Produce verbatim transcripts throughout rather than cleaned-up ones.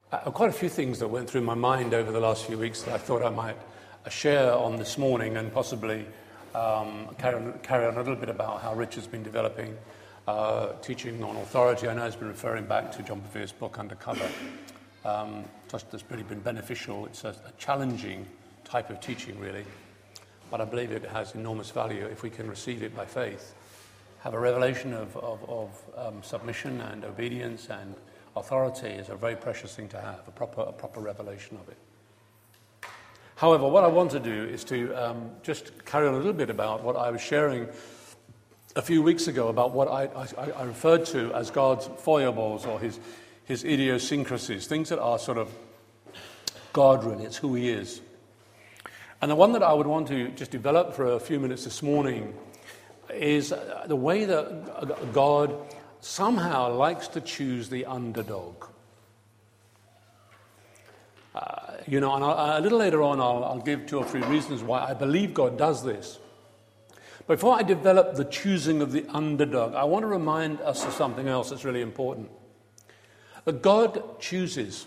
Uh, quite a few things that went through my mind over the last few weeks that I thought I might uh, share on this morning, and possibly um, carry, on, carry on a little bit about how Richard's been developing uh, teaching on authority. I know he's been referring back to John Bevere's book, Undercover. Um, that's really been beneficial. It's a, a challenging type of teaching, really, but I believe it has enormous value if we can receive it by faith, have a revelation of, of, of um, submission and obedience and authority is a very precious thing to have, a proper, a proper revelation of it. However, what I want to do is to um, just carry on a little bit about what I was sharing a few weeks ago about what I, I, I referred to as God's foibles or his, his idiosyncrasies, things that are sort of God, really. It's who he is. And the one that I would want to just develop for a few minutes this morning is the way that God somehow likes to choose the underdog. Uh, you know, and I'll, a little later on I'll, I'll give two or three reasons why I believe God does this. Before I develop the choosing of the underdog, I want to remind us of something else that's really important. That God chooses.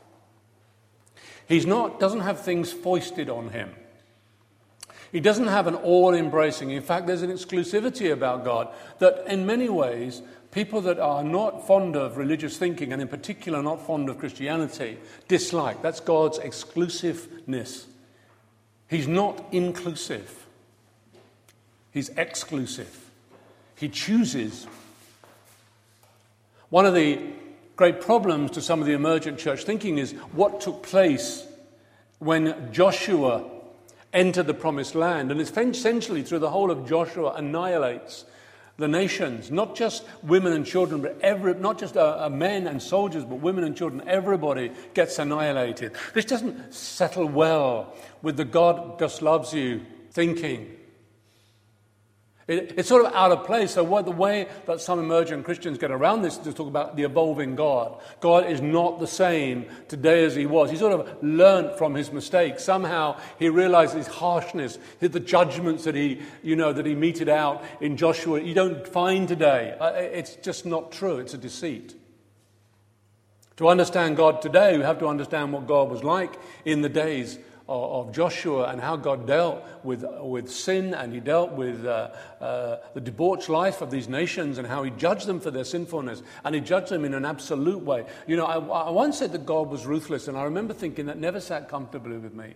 He's not, doesn't have things foisted on him. He doesn't have an all-embracing. In fact, there's an exclusivity about God that in many ways people that are not fond of religious thinking, and in particular not fond of Christianity, dislike. That's God's exclusiveness. He's not inclusive. He's exclusive. He chooses. One of the great problems to some of the emergent church thinking is what took place when Joshua entered the promised land, and essentially through the whole of Joshua annihilates the nations, not just women and children, but every, not just uh, uh, men and soldiers, but women and children. Everybody gets annihilated. This doesn't settle well with the God just loves you thinking. It, it's sort of out of place. So what, the way that some emergent Christians get around this is to talk about the evolving God. God is not the same today as he was. He sort of learnt from his mistakes. Somehow he realized his harshness, the judgments that he, you know, that he meted out in Joshua, you don't find today. It's just not true. It's a deceit. To understand God today, we have to understand what God was like in the days of Joshua and how God dealt with with sin, and he dealt with uh, uh, the debauched life of these nations, and how he judged them for their sinfulness, and he judged them in an absolute way. You know, I, I once said that God was ruthless, and I remember thinking that never sat comfortably with me.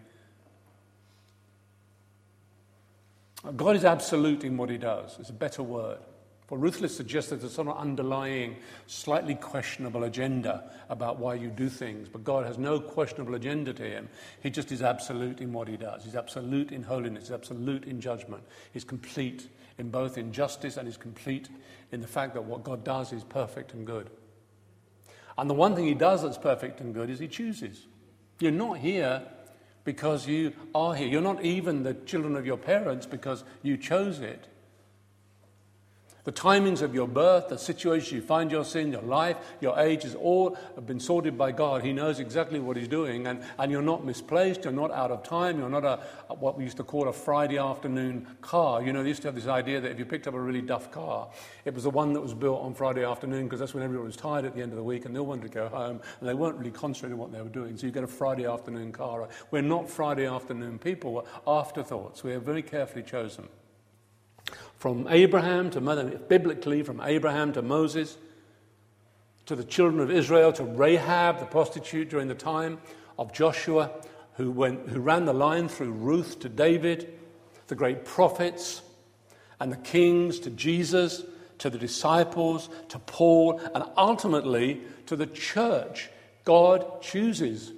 God is absolute in what he does. It's a better word. For ruthless suggests that there's some underlying, slightly questionable agenda about why you do things. But God has no questionable agenda to him. He just is absolute in what he does. He's absolute in holiness. He's absolute in judgment. He's complete in both in justice, and he's complete in the fact that what God does is perfect and good. And the one thing he does that's perfect and good is he chooses. You're not here because you are here. You're not even the children of your parents because you chose it. The timings of your birth, the situation you find yourself in, your life, your age, is all have been sorted by God. He knows exactly what he's doing, and, and you're not misplaced, you're not out of time, you're not a, what we used to call a Friday afternoon car. You know, they used to have this idea that if you picked up a really duff car, it was the one that was built on Friday afternoon, because that's when everyone was tired at the end of the week and they all wanted to go home, and they weren't really concentrating on what they were doing. So you get a Friday afternoon car. We're not Friday afternoon people, we're afterthoughts. We are very carefully chosen. From Abraham to Mother, biblically, from Abraham to Moses, to the children of Israel, to Rahab, the prostitute during the time of Joshua, who went, who ran the line through Ruth to David, the great prophets and the kings, to Jesus, to the disciples, to Paul, and ultimately to the church. God chooses.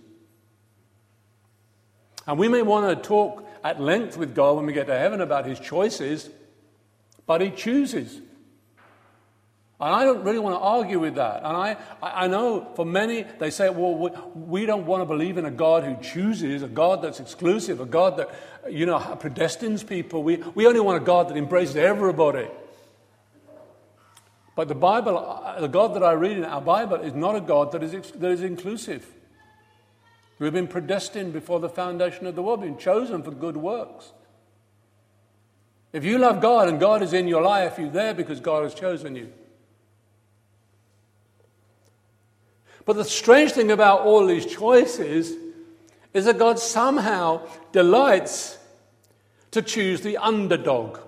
And we may want to talk at length with God when we get to heaven about his choices, but he chooses. And I don't really want to argue with that. And I, I know for many, they say, well, we, we don't want to believe in a God who chooses, a God that's exclusive, a God that, you know, predestines people. We, we only want a God that embraces everybody. But the Bible, the God that I read in our Bible is not a God that is, that is inclusive. We've been predestined before the foundation of the world, been chosen for good works. If you love God and God is in your life, you're there because God has chosen you. But the strange thing about all these choices is that God somehow delights to choose the underdog.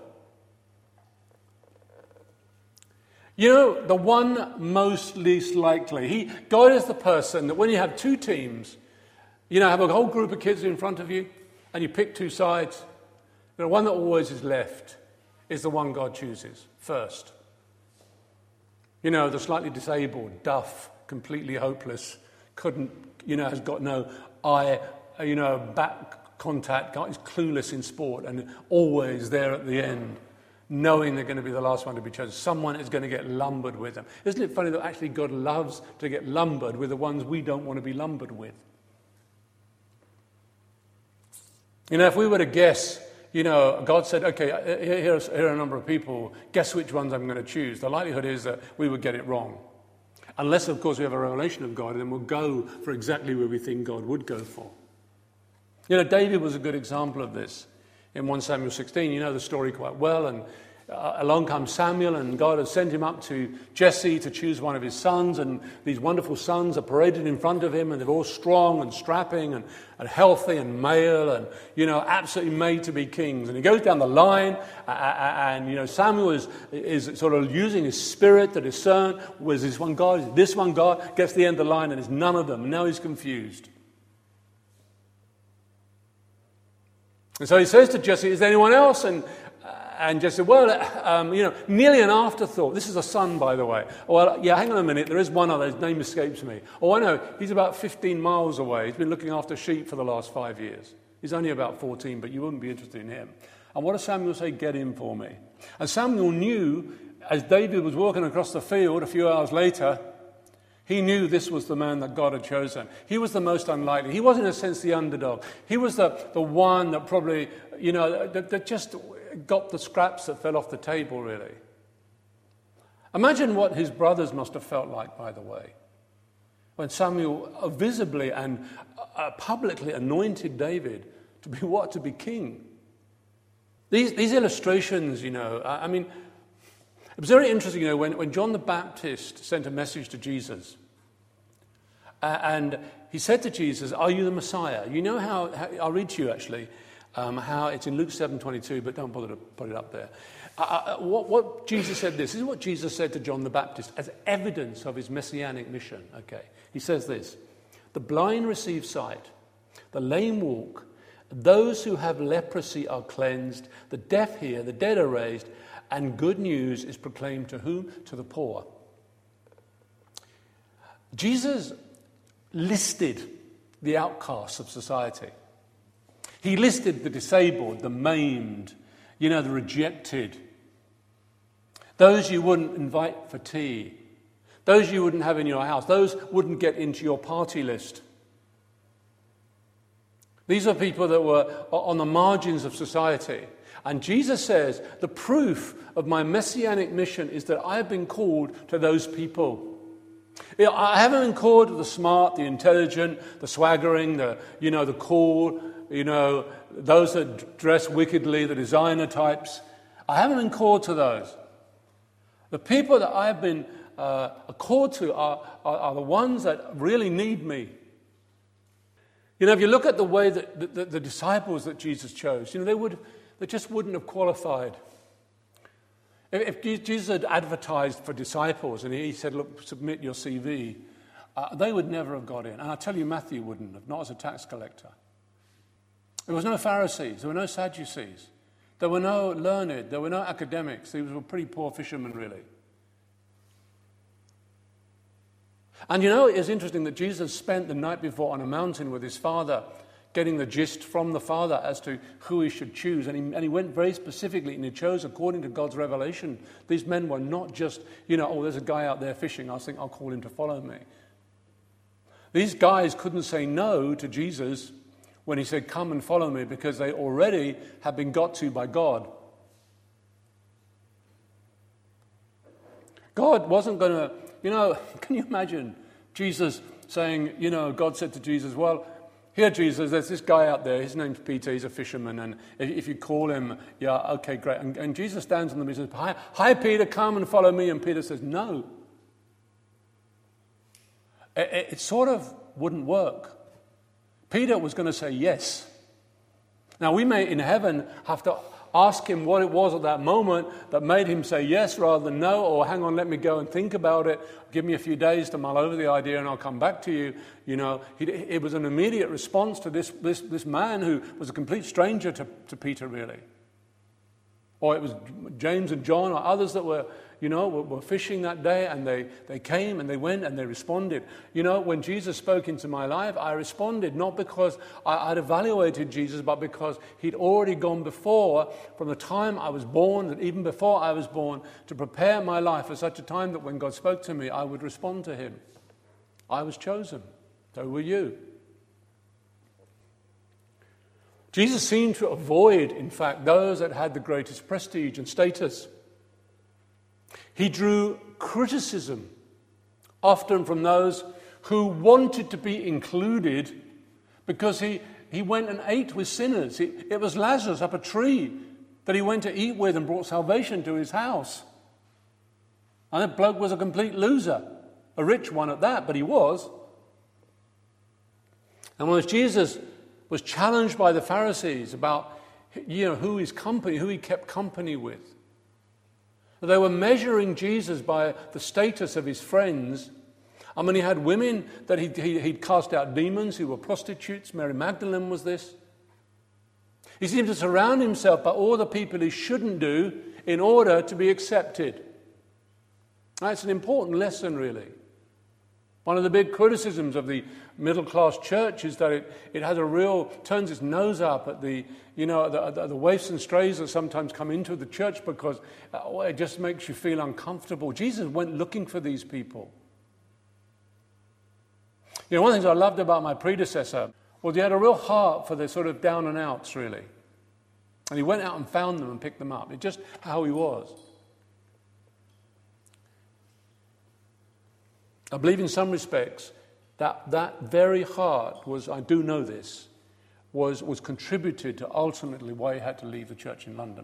You know, the one most least likely. He, God is the person that when you have two teams, you know, have a whole group of kids in front of you, and you pick two sides, the one that always is left is the one God chooses first. You know, the slightly disabled, duff, completely hopeless, couldn't, you know, has got no eye, you know, back contact, is clueless in sport, and always there at the end, knowing they're going to be the last one to be chosen. Someone is going to get lumbered with them. Isn't it funny that actually God loves to get lumbered with the ones we don't want to be lumbered with? You know, if we were to guess, you know, God said, okay, here are, here are a number of people, guess which ones I'm going to choose. The likelihood is that we would get it wrong. Unless, of course, we have a revelation of God, and then we'll go for exactly where we think God would go for. You know, David was a good example of this. In First Samuel sixteen, you know the story quite well, and uh, along comes Samuel, and God has sent him up to Jesse to choose one of his sons, and these wonderful sons are paraded in front of him, and they're all strong and strapping and, and healthy and male and, you know, absolutely made to be kings. And he goes down the line, uh, and, you know, Samuel is, is sort of using his spirit to discern, was this one God, is this one God, gets to the end of the line, and it's none of them, and now he's confused. And so he says to Jesse, is there anyone else? And and Jesse said, well, um, you know, nearly an afterthought. This is a son, by the way. Oh, well, yeah, hang on a minute. There is one other. His name escapes me. Oh, I know. He's about fifteen miles away. He's been looking after sheep for the last five years. He's only about fourteen, but you wouldn't be interested in him. And what does Samuel say? Get him for me. And Samuel knew, as David was walking across the field a few hours later, he knew this was the man that God had chosen. He was the most unlikely. He was, in a sense, the underdog. He was the, the one that probably, you know, that, that just got the scraps that fell off the table, really. Imagine what his brothers must have felt like, by the way, when Samuel visibly and uh, publicly anointed David to be what? To be king. These, these illustrations, you know, I, I mean, it was very interesting, you know, when, when John the Baptist sent a message to Jesus, uh, and he said to Jesus, are you the Messiah? You know how, how I'll read to you actually, um, how it's in Luke seven twenty-two, but don't bother to put it up there. Uh, uh, what, what Jesus said this, this is what Jesus said to John the Baptist as evidence of his messianic mission. Okay, he says this, the blind receive sight, the lame walk, those who have leprosy are cleansed, the deaf hear, the dead are raised, and good news is proclaimed to whom? To the poor. Jesus listed the outcasts of society. He listed the disabled, the maimed, you know, the rejected, those you wouldn't invite for tea, those you wouldn't have in your house, those wouldn't get into your party list. These are people that were on the margins of society. And Jesus says, the proof of my messianic mission is that I have been called to those people. I haven't been called to the smart, the intelligent, the swaggering, the, you know, the cool, you know, those that dress wickedly, the designer types. I haven't been called to those. The people that I have been uh, called to are, are, are the ones that really need me. You know, if you look at the way that the, the, the disciples that Jesus chose, you know, they would, they just wouldn't have qualified. If, if Jesus had advertised for disciples and he said, look, submit your C V, uh, they would never have got in. And I tell you, Matthew wouldn't have, not as a tax collector. There was no Pharisees, there were no Sadducees, there were no learned, there were no academics. These were pretty poor fishermen, really. And you know, it's interesting that Jesus spent the night before on a mountain with his Father, getting the gist from the Father as to who he should choose. And he, and he went very specifically, and he chose according to God's revelation. These men were not just, you know, oh, there's a guy out there fishing, I think I'll call him to follow me. These guys couldn't say no to Jesus when he said, come and follow me, because they already had been got to by God. God wasn't going to, you know, can you imagine Jesus saying, you know, God said to Jesus, well, here, Jesus, there's this guy out there, his name's Peter, he's a fisherman, and if you call him, yeah, okay, great. And, and Jesus stands on them and says, hi, hi, Peter, come and follow me. And Peter says, no. It, it, it sort of wouldn't work. Peter was going to say yes. Now, we may in heaven have to ask him what it was at that moment that made him say yes rather than no, or hang on, let me go and think about it. Give me a few days to mull over the idea and I'll come back to you. You know, he, it was an immediate response to this, this, this man who was a complete stranger to, to Peter, really. Or it was James and John or others that were, you know, were, were fishing that day, and they, they came and they went and they responded. You know, when Jesus spoke into my life, I responded not because I, I'd evaluated Jesus, but because he'd already gone before, from the time I was born, and even before I was born, to prepare my life for such a time that when God spoke to me, I would respond to him. I was chosen. So were you. Jesus seemed to avoid, in fact, those that had the greatest prestige and status. He drew criticism, often from those who wanted to be included, because he, he went and ate with sinners. He, it was Lazarus up a tree that he went to eat with and brought salvation to his house. And that bloke was a complete loser, a rich one at that, but he was. And when Jesus was challenged by the Pharisees about, you know, who his company, who he kept company with. They were measuring Jesus by the status of his friends. I mean, he had women that he'd, he'd cast out demons who were prostitutes. Mary Magdalene was this. He seemed to surround himself by all the people he shouldn't do in order to be accepted. That's an important lesson, really. One of the big criticisms of the middle-class church is that it, it has a real, turns its nose up at the, you know, the, the, the waifs and strays that sometimes come into the church because uh, it just makes you feel uncomfortable. Jesus went looking for these people. You know, one of the things I loved about my predecessor was he had a real heart for the sort of down and outs, really. And he went out and found them and picked them up. It's just how he was. I believe in some respects that that very heart was, I do know this, was, was contributed to ultimately why he had to leave the church in London.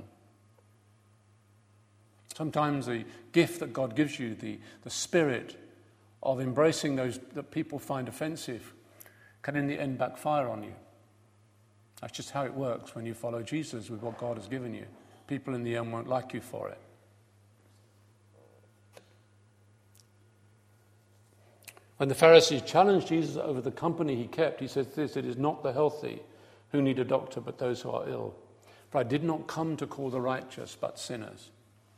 Sometimes the gift that God gives you, the, the spirit of embracing those that people find offensive, can in the end backfire on you. That's just how it works when you follow Jesus with what God has given you. People in the end won't like you for it. When the Pharisees challenged Jesus over the company he kept, he says this, "It is not the healthy who need a doctor, but those who are ill. For I did not come to call the righteous, but sinners."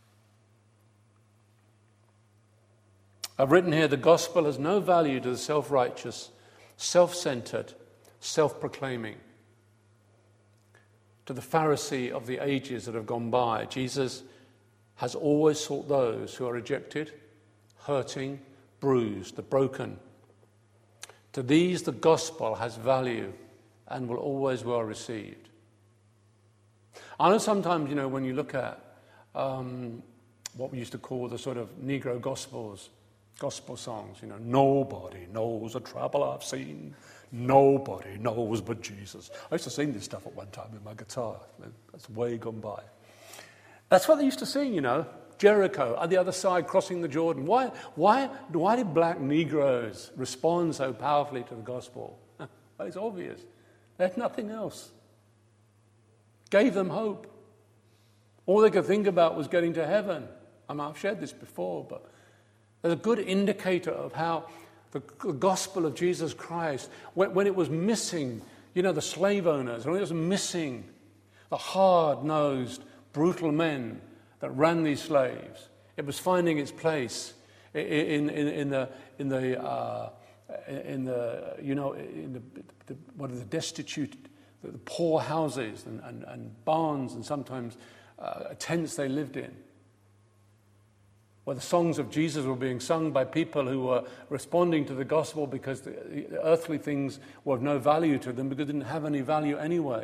I've written here, the gospel has no value to the self-righteous, self-centered, self-proclaiming. To the Pharisee of the ages that have gone by, Jesus has always sought those who are rejected, hurting, bruised, the broken. To these the gospel has value and will always well received. I know sometimes, you know, when you look at um, what we used to call the sort of Negro gospels, gospel songs, you know, nobody knows the trouble I've seen, nobody knows but Jesus. I used to sing this stuff at one time with my guitar. That's way gone by. That's what they used to sing, you know. Jericho, on the other side, crossing the Jordan. Why, why, why did black Negroes respond so powerfully to the gospel? Well, it's obvious. They had nothing else. Gave them hope. All they could think about was getting to heaven. I mean, I've shared this before, but there's a good indicator of how the, the gospel of Jesus Christ, when, when it was missing, you know, the slave owners, when it was missing the hard-nosed, brutal men that ran these slaves. It was finding its place in, in, in the in the uh, in the you know in the, the what are the destitute, the poor houses and, and, and barns and sometimes uh, tents they lived in, where the songs of Jesus were being sung by people who were responding to the gospel because the, the earthly things were of no value to them because they didn't have any value anyway.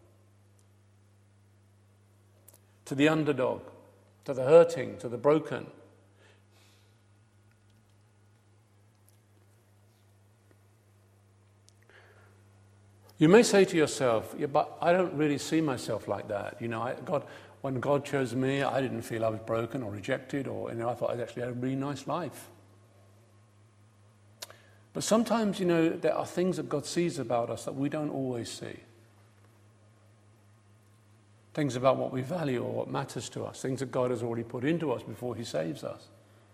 To the underdog, to the hurting, to the broken. You may say to yourself, yeah, but I don't really see myself like that. You know, I, God, when God chose me, I didn't feel I was broken or rejected, or you know, I thought I actually had a really nice life. But sometimes, you know, there are things that God sees about us that we don't always see. Things about what we value or what matters to us. Things that God has already put into us before he saves us.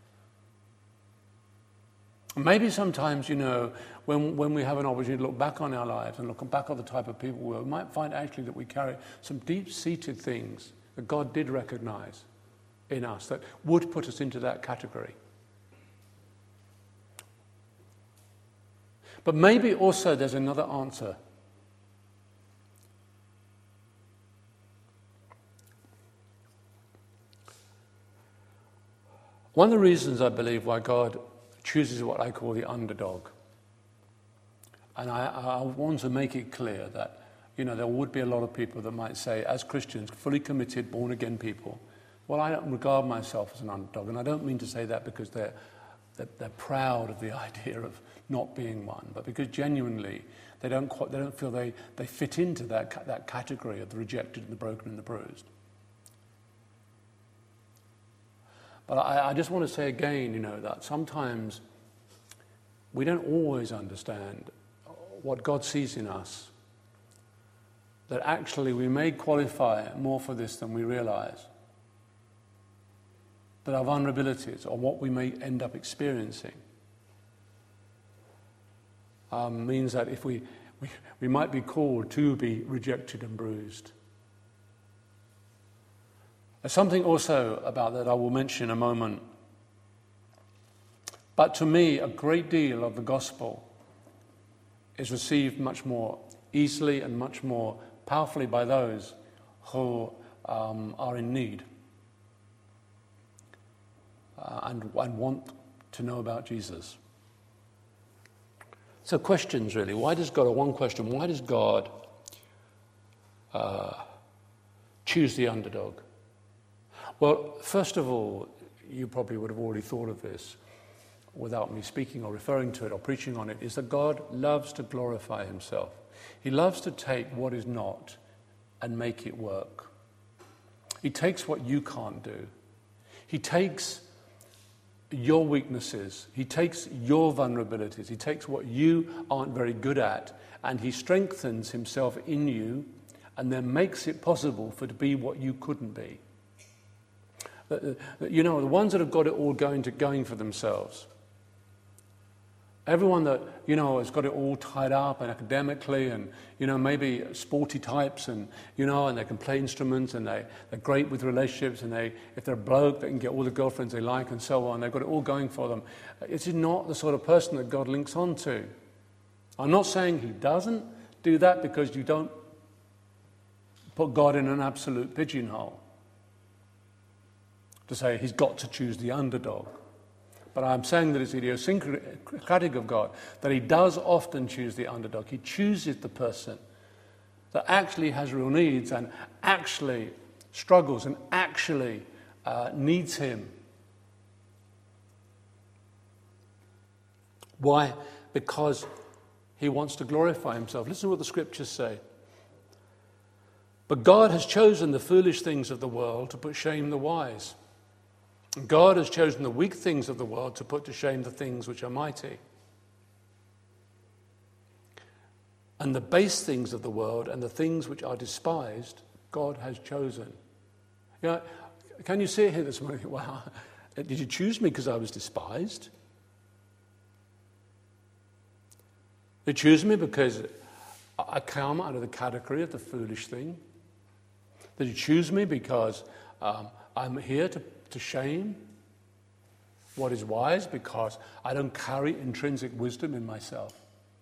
Maybe sometimes, you know, when, when we have an opportunity to look back on our lives and look back on the type of people we were, we might find actually that we carry some deep-seated things that God did recognize in us that would put us into that category. But maybe also there's another answer. One of the reasons I believe why God chooses what I call the underdog, and I, I want to make it clear that, you know, there would be a lot of people that might say, as Christians, fully committed, born-again people, well, I don't regard myself as an underdog, and I don't mean to say that because they're, they're, they're proud of the idea of not being one, but because genuinely they don't quite, they don't feel they, they fit into that, that category of the rejected and the broken and the bruised. But I, I just want to say again, you know, that sometimes we don't always understand what God sees in us, that actually we may qualify more for this than we realize, that our vulnerabilities or what we may end up experiencing um, means that if we, we, we might be called to be rejected and bruised. There's something also about that I will mention in a moment. But to me, a great deal of the gospel is received much more easily and much more powerfully by those who um, are in need uh, and, and want to know about Jesus. So questions, really. Why does God, or one question, why does God uh, choose the underdog? Well, first of all, you probably would have already thought of this without me speaking or referring to it or preaching on it, is that God loves to glorify himself. He loves to take what is not and make it work. He takes what you can't do. He takes your weaknesses. He takes your vulnerabilities. He takes what you aren't very good at, and he strengthens himself in you and then makes it possible for to be what you couldn't be. You know, the ones that have got it all going to going for themselves. Everyone that, you know, has got it all tied up and academically and, you know, maybe sporty types and, you know, and they can play instruments and they, they're great with relationships and they, if they're a bloke, they can get all the girlfriends they like and so on. They've got it all going for them. It's not the sort of person that God links on to. I'm not saying he doesn't do that because you don't put God in an absolute pigeonhole to say he's got to choose the underdog. But I'm saying that it's idiosyncratic of God, that he does often choose the underdog. He chooses the person that actually has real needs and actually struggles and actually uh, needs him. Why? Because he wants to glorify himself. Listen to what the scriptures say. But God has chosen the foolish things of the world to put shame the wise. God has chosen the weak things of the world to put to shame the things which are mighty. And the base things of the world and the things which are despised, God has chosen. You know, can you see it here this morning? Wow, did you choose me because I was despised? Did you choose me because I come out of the category of the foolish thing? Did you choose me because um, I'm here to to shame what is wise because I don't carry intrinsic wisdom in myself?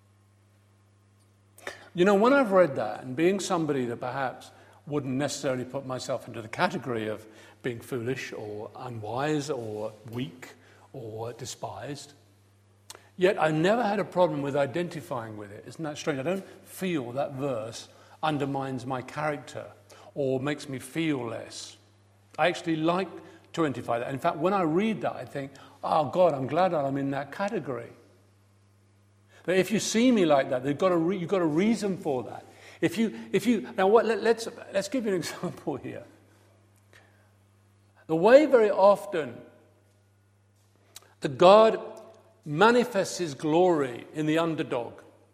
You know, when I've read that, and being somebody that perhaps wouldn't necessarily put myself into the category of being foolish or unwise or weak or despised, yet I never had a problem with identifying with it. Isn't that strange? I don't feel that verse undermines my character or makes me feel less. I actually like to identify that. In fact, when I read that, I think, oh God, I'm glad that I'm in that category. That if you see me like that, they've got a re- you've got a reason for that. If you, if you, now what? Let, let's let's give you an example here. The way very often that God manifests his glory in the underdog,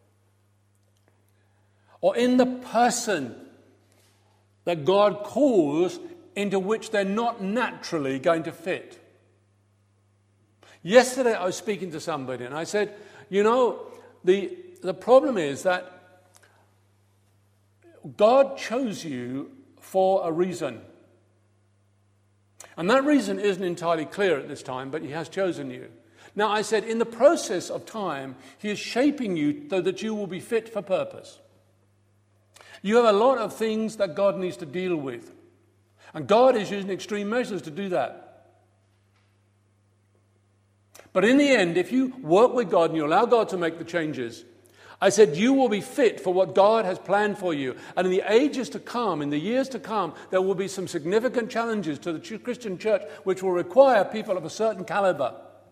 or in the person that God calls into which they're not naturally going to fit. Yesterday I was speaking to somebody and I said, you know, the, the problem is that God chose you for a reason. And that reason isn't entirely clear at this time, but he has chosen you. Now, I said, in the process of time, he is shaping you so that you will be fit for purpose. You have a lot of things that God needs to deal with. And God is using extreme measures to do that. But in the end, if you work with God and you allow God to make the changes, I said, you will be fit for what God has planned for you. And in the ages to come, in the years to come, there will be some significant challenges to the Christian church which will require people of a certain caliber.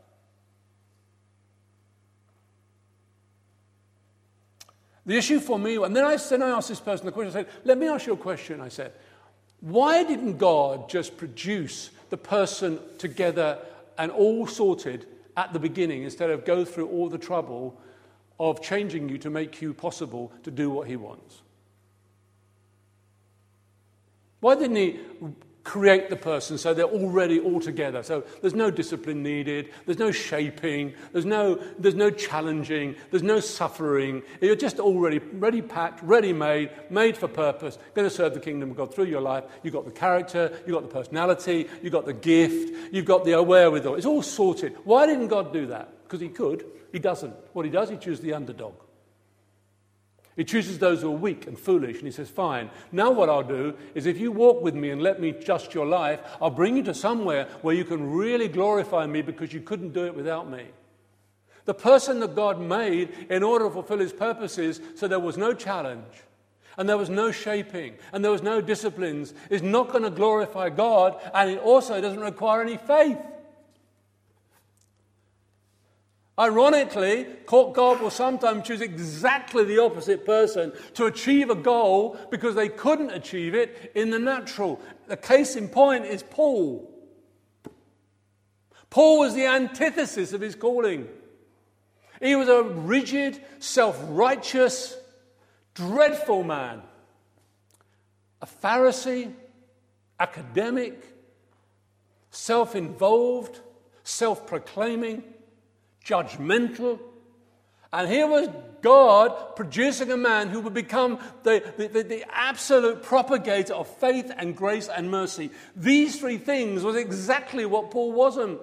The issue for me, and then I, then I asked this person the question, I said, let me ask you a question. I said, why didn't God just produce the person together and all sorted at the beginning instead of go through all the trouble of changing you to make you possible to do what he wants? Why didn't he create the person so they're already all together? So there's no discipline needed, there's no shaping, there's no, there's no challenging, there's no suffering. You're just already ready packed, ready made, made for purpose, going to serve the kingdom of God through your life. You've got the character, you've got the personality, you've got the gift, you've got the wherewithal. It's all sorted. Why didn't God do that? Because he could. He doesn't. What he does, he chooses the underdog. He chooses those who are weak and foolish, and he says, fine, now what I'll do is if you walk with me and let me adjust your life, I'll bring you to somewhere where you can really glorify me because you couldn't do it without me. The person that God made in order to fulfill his purposes so there was no challenge, and there was no shaping, and there was no disciplines, is not going to glorify God, and it also doesn't require any faith. Ironically, God will sometimes choose exactly the opposite person to achieve a goal because they couldn't achieve it in the natural. The case in point is Paul. Paul was the antithesis of his calling. He was a rigid, self-righteous, dreadful man. A Pharisee, academic, self-involved, self-proclaiming, judgmental. And here was God producing a man who would become the, the, the, the absolute propagator of faith and grace and mercy. These three things was exactly what Paul wasn't.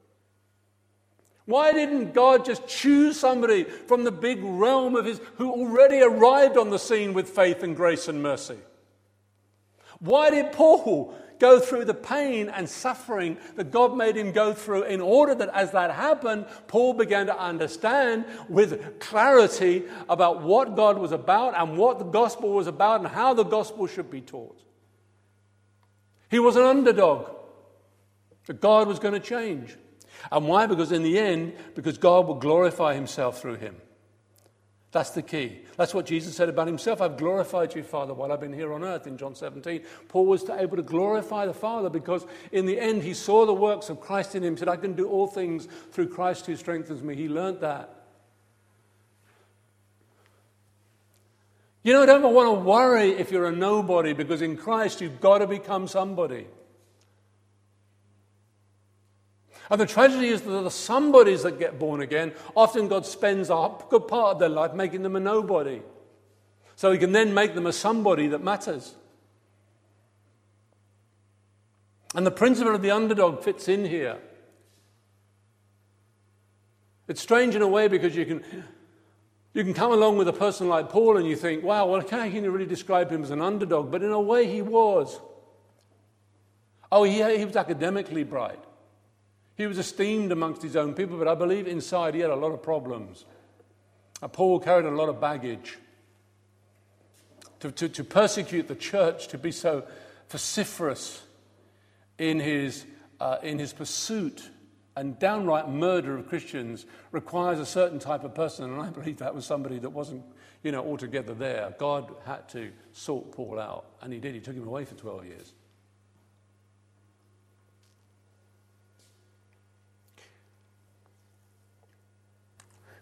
Why didn't God just choose somebody from the big realm of his, who already arrived on the scene with faith and grace and mercy? Why did Paul go through the pain and suffering that God made him go through in order that as that happened, Paul began to understand with clarity about what God was about and what the gospel was about and how the gospel should be taught? He was an underdog that God was going to change. And why? Because in the end, because God will glorify himself through him. That's the key. That's what Jesus said about himself. I've glorified you, Father, while I've been here on earth in John seventeen. Paul was able to glorify the Father because in the end he saw the works of Christ in him, said, I can do all things through Christ who strengthens me. He learnt that. You know, don't want to worry if you're a nobody because in Christ you've got to become somebody. And the tragedy is that the somebodies that get born again, often God spends a good part of their life making them a nobody. So he can then make them a somebody that matters. And the principle of the underdog fits in here. It's strange in a way because you can, you can come along with a person like Paul and you think, wow, well, how can you really describe him as an underdog? But in a way he was. Oh, he, he was academically bright. He was esteemed amongst his own people, but I believe inside he had a lot of problems. And Paul carried a lot of baggage. To, to, to persecute the church, to be so vociferous in his, uh, in his pursuit and downright murder of Christians requires a certain type of person, and I believe that was somebody that wasn't, you know, altogether there. God had to sort Paul out, and he did. He took him away for twelve years.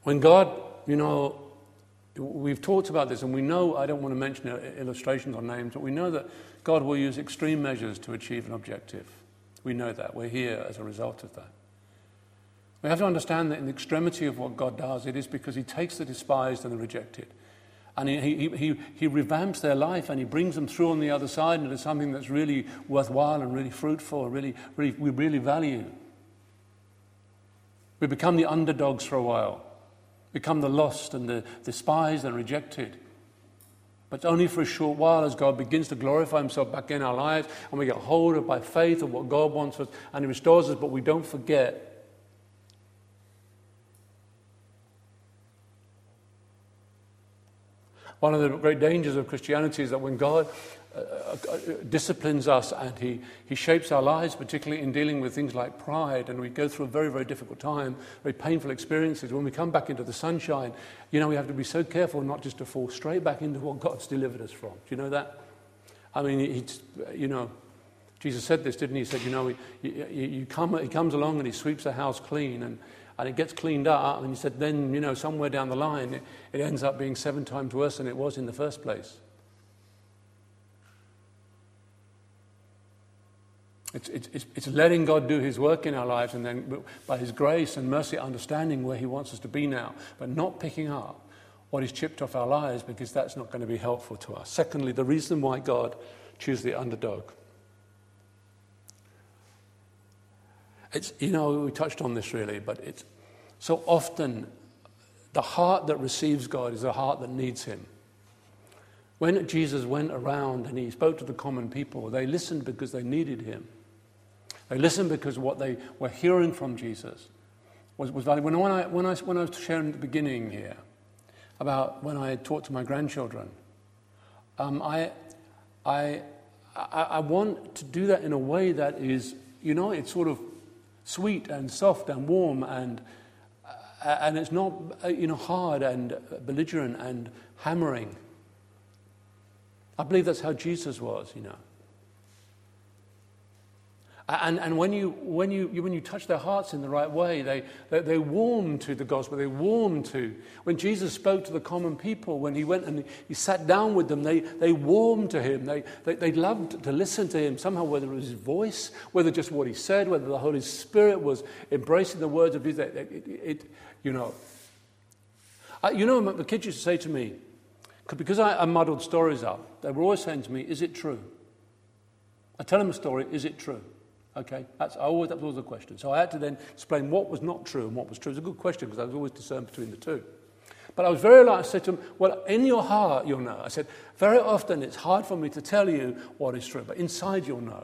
When God, you know, we've talked about this, and we know, I don't want to mention illustrations or names, but we know that God will use extreme measures to achieve an objective. We know that. We're here as a result of that. We have to understand that in the extremity of what God does, it is because he takes the despised and the rejected, and he, he, he, he revamps their life, and he brings them through on the other side into something that's really worthwhile and really fruitful, and really, really, we really value. We become the underdogs for a while, become the lost and the despised and rejected. But it's only for a short while as God begins to glorify himself back in our lives, and we get hold of by faith of what God wants us, and he restores us, but we don't forget. One of the great dangers of Christianity is that when God uh, uh, disciplines us and he, he shapes our lives, particularly in dealing with things like pride, and we go through a very, very difficult time, very painful experiences, when we come back into the sunshine, you know, we have to be so careful not just to fall straight back into what God's delivered us from. Do you know that? I mean, he, you know, Jesus said this, didn't he? He said, you know, he, you, you come, he comes along and he sweeps the house clean, and And it gets cleaned up, and he said, then, you know, somewhere down the line, it, it ends up being seven times worse than it was in the first place. It's, it's, it's letting God do his work in our lives, and then by his grace and mercy, understanding where he wants us to be now, but not picking up what is chipped off our lives, because that's not going to be helpful to us. Secondly, the reason why God chooses the underdog. It's, you know, we touched on this really, but it's so often the heart that receives God is a heart that needs him. When Jesus went around and he spoke to the common people, they listened because they needed him. They listened because what they were hearing from Jesus was, was valuable. When I, when, I, when I was sharing at the beginning here about when I talked to my grandchildren, um, I, I, I, I want to do that in a way that is, you know, it's sort of sweet and soft and warm, and uh, and it's not uh, you know hard and belligerent and hammering. I believe that's how Jesus was, you know. And and when you when you when you touch their hearts in the right way, they they, they warm to the gospel. They warm to when Jesus spoke to the common people. When he went and he, he sat down with them, they they warmed to him. They, they they loved to listen to him. Somehow, whether it was his voice, whether just what he said, whether the Holy Spirit was embracing the words of his, it, it, it you know. I, you know, the kids used to say to me, because I, I muddled stories up, they were always saying to me, "Is it true?" I tell them a story. Is it true? Okay, that's I always that was always the question. So I had to then explain what was not true and what was true. It's a good question because I was always discerned between the two. But I was very like I said to them, well, in your heart you'll know. I said, very often it's hard for me to tell you what is true, but inside you'll know.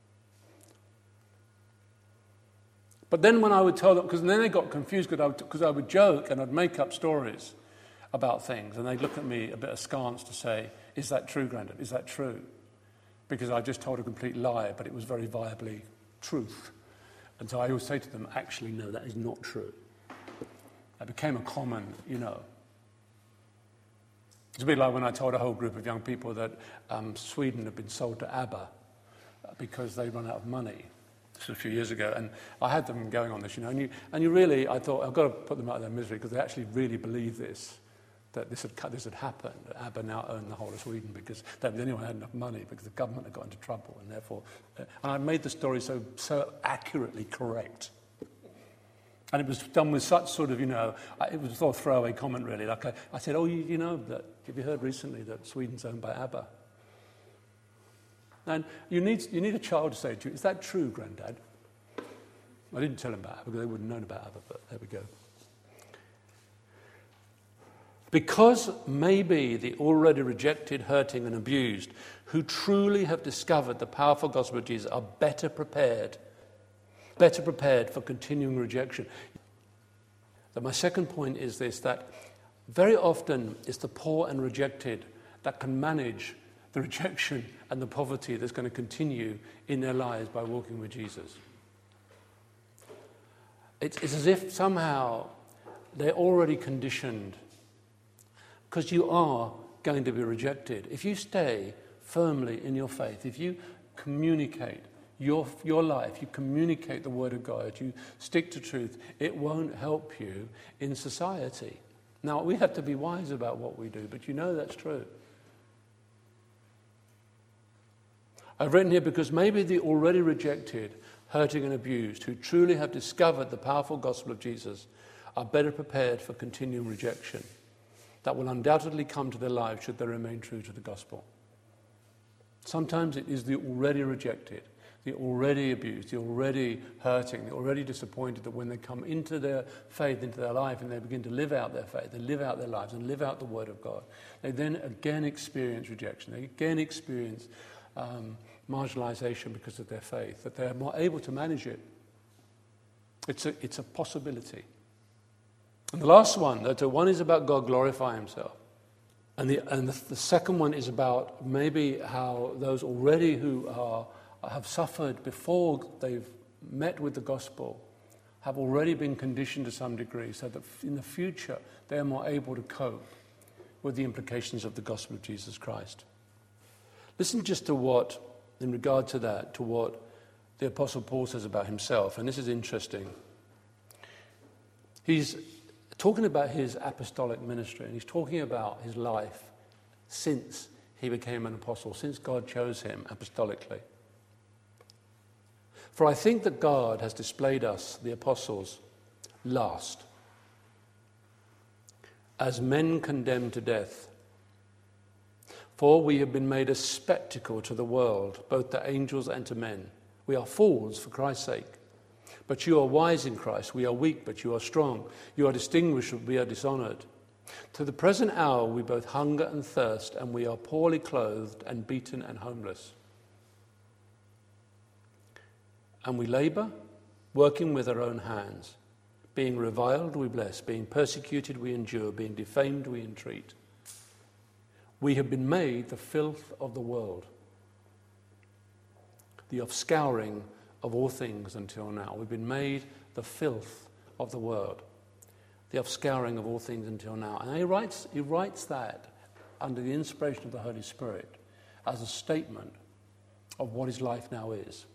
But then when I would tell them, because then they got confused because I, would, because I would joke and I'd make up stories about things, and they'd look at me a bit askance to say, "Is that true, Grandad? Is that true?" Because I just told a complete lie, but it was very viably truth. And so I always say to them, actually, no, that is not true. That became a common, you know. It's a bit like when I told a whole group of young people that um, Sweden had been sold to ABBA because they run out of money. This was a few years ago, and I had them going on this, you know, and you, and you really, I thought, I've got to put them out of their misery because they actually really believe this. That this had, this had happened, that ABBA now owned the whole of Sweden because they were the only one who had enough money because the government had got into trouble, and therefore, uh, and I made the story so so accurately correct, and it was done with such sort of, you know, it was sort of throwaway comment really. Like I, I said, oh, you, you know that have you heard recently that Sweden's owned by ABBA? And you need you need a child to say to you, is that true, Grandad? I didn't tell him about ABBA because they wouldn't have known about ABBA, but there we go. Because maybe the already rejected, hurting and abused who truly have discovered the powerful gospel of Jesus are better prepared, better prepared for continuing rejection. So my second point is this, that very often it's the poor and rejected that can manage the rejection and the poverty that's going to continue in their lives by walking with Jesus. It's, it's as if somehow they're already conditioned, because you are going to be rejected. If you stay firmly in your faith, if you communicate your, your life, you communicate the Word of God, you stick to truth, it won't help you in society. Now, we have to be wise about what we do, but you know that's true. I've written here because maybe the already rejected, hurting and abused, who truly have discovered the powerful gospel of Jesus, are better prepared for continuing rejection that will undoubtedly come to their lives should they remain true to the gospel. Sometimes it is the already rejected, the already abused, the already hurting, the already disappointed, that when they come into their faith, into their life, and they begin to live out their faith, they live out their lives and live out the Word of God, they then again experience rejection. They again experience um, marginalization because of their faith, that they're more able to manage it. It's a, it's a possibility. And the last one, that one is about God glorifying himself. And the, and the, the second one is about maybe how those already who are, have suffered before they've met with the gospel have already been conditioned to some degree so that in the future they are more able to cope with the implications of the gospel of Jesus Christ. Listen just to what, in regard to that, to what the Apostle Paul says about himself, and this is interesting. He's talking about his apostolic ministry, and he's talking about his life since he became an apostle, since God chose him apostolically. For I think that God has displayed us, the apostles, last, as men condemned to death. For we have been made a spectacle to the world, both to angels and to men. We are fools for Christ's sake. But you are wise in Christ. We are weak, but you are strong. You are distinguished, but we are dishonored. To the present hour we both hunger and thirst, and we are poorly clothed and beaten and homeless. And we labor, working with our own hands. Being reviled, we bless. Being persecuted, we endure. Being defamed, we entreat. We have been made the filth of the world, the offscouring of all things until now. We've been made the filth of the world, the offscouring of all things until now. And he writes, he writes that under the inspiration of the Holy Spirit as a statement of what his life now is.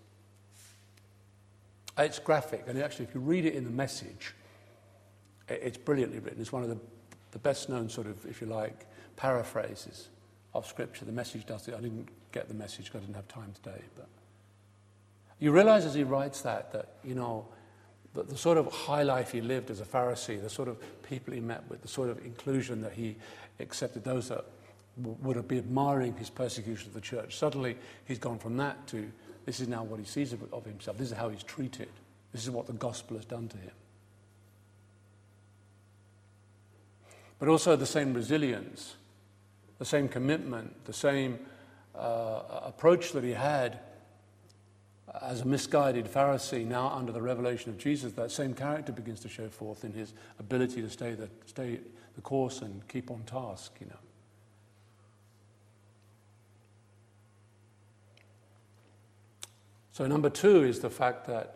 It's graphic, and actually if you read it in the Message, it's brilliantly written. It's one of the, the best known sort of, if you like, paraphrases of Scripture. The Message does it. I didn't get the Message because I didn't have time today, but you realize as he writes that, that, you know, the, the sort of high life he lived as a Pharisee, the sort of people he met with, the sort of inclusion that he accepted, those that w- would have been admiring his persecution of the church. Suddenly he's gone from that to, this is now what he sees of, of himself. This is how he's treated. This is what the gospel has done to him. But also the same resilience, the same commitment, the same uh, approach that he had as a misguided Pharisee, now under the revelation of Jesus. That same character begins to show forth in his ability to stay the, stay the course and keep on task, you know. So number two is the fact that,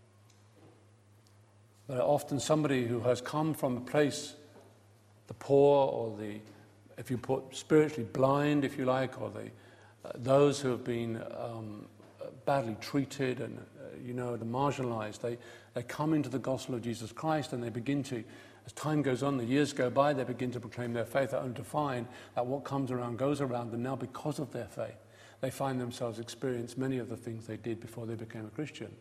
that often somebody who has come from a place, the poor or the, if you put spiritually blind, if you like, or the uh, those who have been um, badly treated and, uh, you know, the marginalized, they, they come into the gospel of Jesus Christ and they begin to, as time goes on, the years go by, they begin to proclaim their faith, only to find that what comes around goes around, and now because of their faith, they find themselves experience many of the things they did before they became a Christian.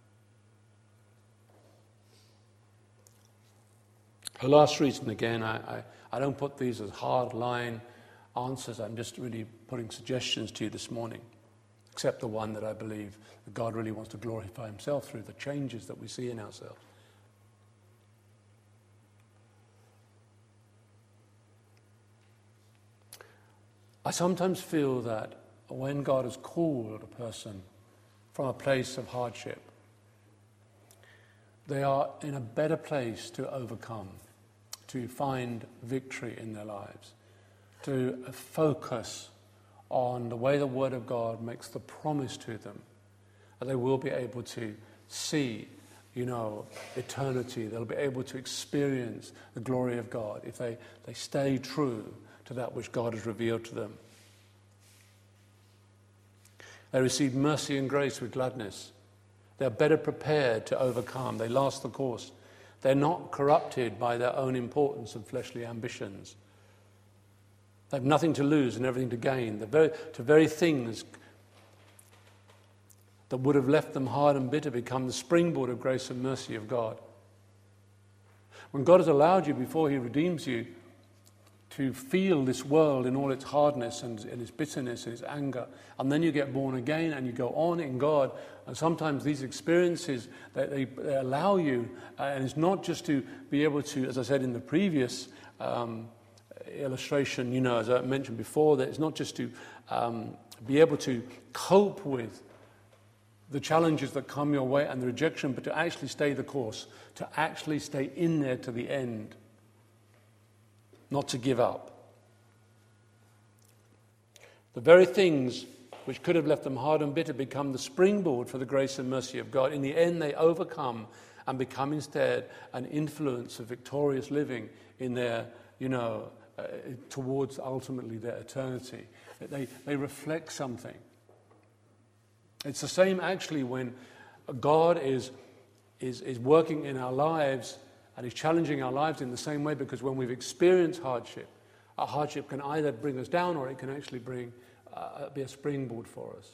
The last reason, again, I, I, I don't put these as hard-line answers. I'm just really putting suggestions to you this morning, except the one that I believe that God really wants to glorify himself through the changes that we see in ourselves. I sometimes feel that when God has called a person from a place of hardship, they are in a better place to overcome, to find victory in their lives, to focus on the way the Word of God makes the promise to them that they will be able to see, you know, eternity. They'll be able to experience the glory of God if they, they stay true to that which God has revealed to them. They receive mercy and grace with gladness. They're better prepared to overcome. They last the course. They're not corrupted by their own importance and fleshly ambitions. They have nothing to lose and everything to gain. The very, to very things that would have left them hard and bitter become the springboard of grace and mercy of God. When God has allowed you, before he redeems you, to feel this world in all its hardness and, and its bitterness and its anger, and then you get born again and you go on in God, and sometimes these experiences, they, they, they allow you, uh, and it's not just to be able to, as I said in the previous um, illustration, you know, as I mentioned before, that it's not just to um, be able to cope with the challenges that come your way and the rejection, but to actually stay the course, to actually stay in there to the end, not to give up. The very things which could have left them hard and bitter become the springboard for the grace and mercy of God. In the end, they overcome and become instead an influence of victorious living in their, you know, uh, towards ultimately their eternity. They, they reflect something. It's the same actually when God is, is, is working in our lives and is challenging our lives in the same way, because when we've experienced hardship, our hardship can either bring us down or it can actually bring uh, be a springboard for us.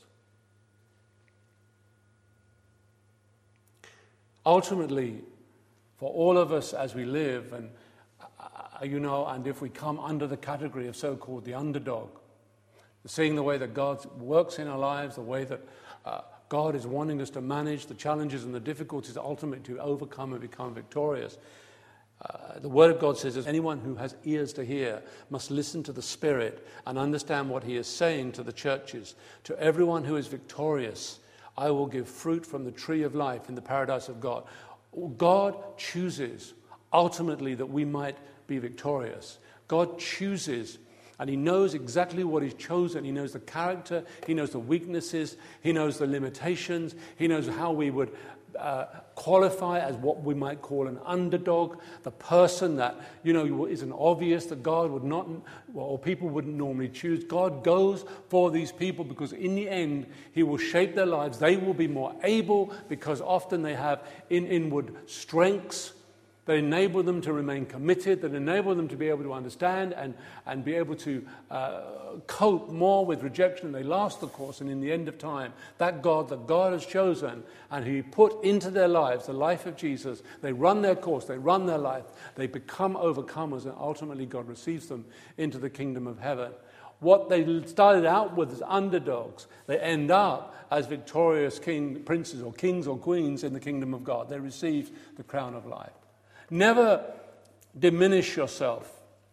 Ultimately, for all of us as we live, and uh, you know, and if we come under the category of so-called the underdog, seeing the way that God works in our lives, the way that uh, God is wanting us to manage the challenges and the difficulties, ultimately to overcome and become victorious. Uh, the Word of God says, anyone who has ears to hear must listen to the Spirit and understand what he is saying to the churches. To everyone who is victorious, I will give fruit from the tree of life in the paradise of God. God chooses ultimately that we might be victorious. God chooses, and he knows exactly what he's chosen. He knows the character, he knows the weaknesses, he knows the limitations, he knows how we would uh, qualify as what we might call an underdog, the person that, you know, isn't obvious, that God would not, or people wouldn't normally choose. God goes for these people because in the end, he will shape their lives. They will be more able because often they have in inward strengths that enable them to remain committed, that enable them to be able to understand and, and be able to uh, cope more with rejection. They last the course, and in the end of time, that God that God has chosen and he put into their lives, the life of Jesus, they run their course, they run their life, they become overcomers, and ultimately God receives them into the kingdom of heaven. What they started out with as underdogs, they end up as victorious king, princes or kings or queens in the kingdom of God. They receive the crown of life. Never diminish yourself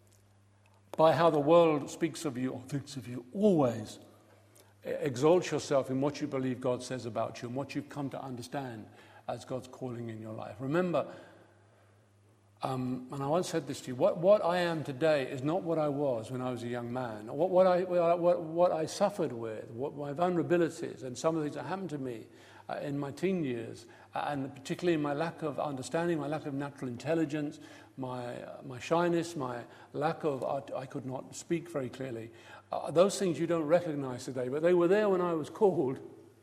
by how the world speaks of you or thinks of you. Always exalt yourself in what you believe God says about you and what you've come to understand as God's calling in your life. Remember, um, and I once said this to you, what, what I am today is not what I was when I was a young man. What, what, I, what, what I suffered with, what my vulnerabilities and some of the things that happened to me uh, in my teen years, and particularly my lack of understanding, my lack of natural intelligence, my uh, my shyness, my lack of, art, I could not speak very clearly. Uh, those things you don't recognize today, but they were there when I was called.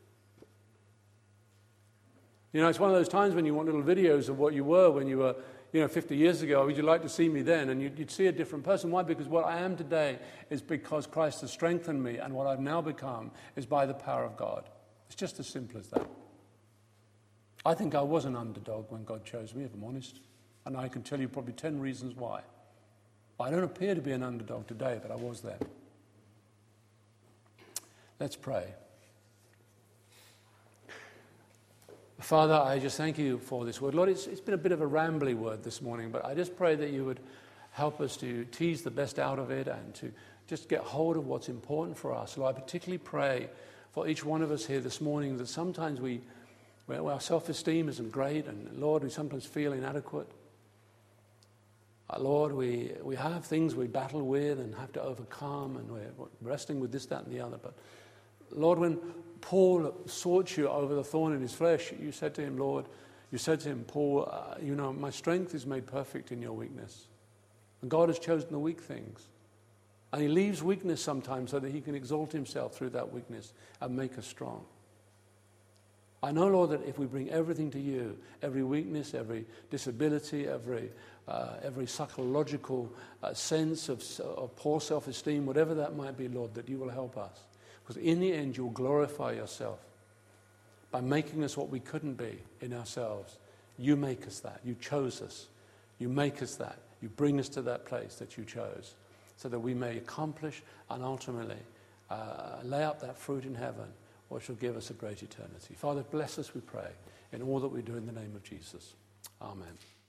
You know, it's one of those times when you want little videos of what you were when you were, you know, fifty years ago. Would you like to see me then? And you'd, you'd see a different person. Why? Because what I am today is because Christ has strengthened me, and what I've now become is by the power of God. It's just as simple as that. I think I was an underdog when God chose me, if I'm honest. And I can tell you probably ten reasons why. I don't appear to be an underdog today, but I was there. Let's pray. Father, I just thank you for this word. Lord, it's, it's been a bit of a rambly word this morning, but I just pray that you would help us to tease the best out of it and to just get hold of what's important for us. Lord, I particularly pray for each one of us here this morning that sometimes we Well, our self-esteem isn't great, and Lord, we sometimes feel inadequate. Uh, Lord, we, we have things we battle with and have to overcome, and we're wrestling with this, that, and the other. But Lord, when Paul sought you over the thorn in his flesh, you said to him, Lord, you said to him, Paul, uh, you know, my strength is made perfect in your weakness. And God has chosen the weak things. And he leaves weakness sometimes so that he can exalt himself through that weakness and make us strong. I know, Lord, that if we bring everything to you, every weakness, every disability, every uh, every psychological uh, sense of, of poor self-esteem, whatever that might be, Lord, that you will help us. Because in the end, you'll glorify yourself by making us what we couldn't be in ourselves. You make us that. You chose us. You make us that. You bring us to that place that you chose so that we may accomplish and ultimately uh, lay up that fruit in heaven, which will give us a great eternity. Father, bless us, we pray, in all that we do in the name of Jesus. Amen.